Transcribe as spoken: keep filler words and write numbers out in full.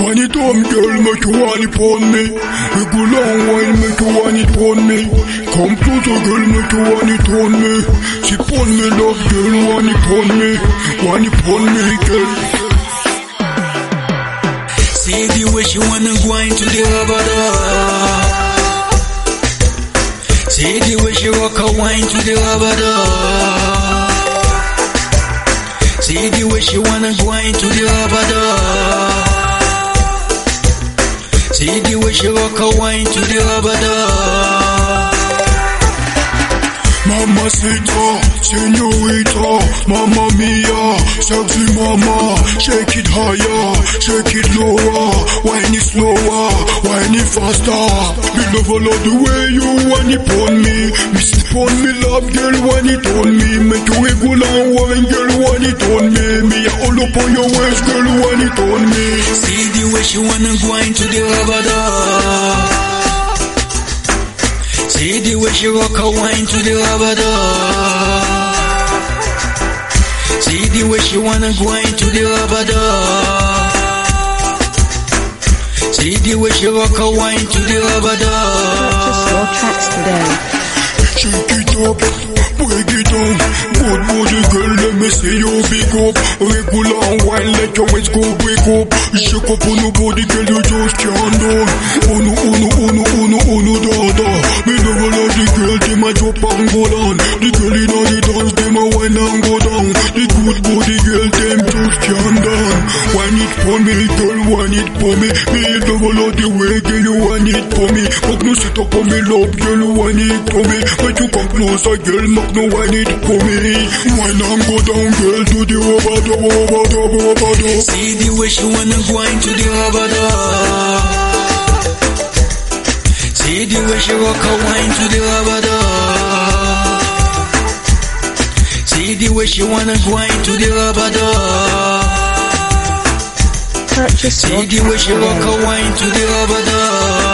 Want it on, girl, make you want it on me. We go long wine, make you want it on me. Come closer, girl, make you want it on me. She on me, love, girl, want it on me. Want it on me, girl. See the way she wanna go into the rabada. See the way she rock her wine to the rabada. See the way she wanna go into the rabada. See the way she rock her wine to the rabada. Mamacita, señorita, mamma mia, sexy mama, shake it higher, shake it lower, whine it slower, whine it faster. Me love all of the way you want it on me, miss it on me, love girl, want it on me, make you wiggle and wine, girl, want it on me, me all up on your waist, girl, want it on me. See the way she wanna go into the rabada. See the way she rock her wine to the rabada. See the way she wanna go into the rabada. See the way she rock her wine to the rabada. Purchase your tracks today. Shake it up, break it down. Good body girl, let me see you big up. Regular and wine, let your waist go break up. Shake up on your body girl, you just can't down. Oh no, oh no, oh no, oh no, oh no, da da. Me never love the girl, they my drop and go down. The girl in all the dance, they my wine and go down. The good body girl, them just can't down. Wine it for me, girl, wine it for me. Me never love the way, girl, you wine it for me. But no sit up on me, love, girl, wine it for me. But you come closer, girl, make no wine it for me. Wine and go down, girl, to the rabada, rabada, rabada. See the way she wanna go into the rabada. See the way she rock her wine to the rabada. See the way she wanna go into the rabada. Purchase See the way she rock her wine to the rabada.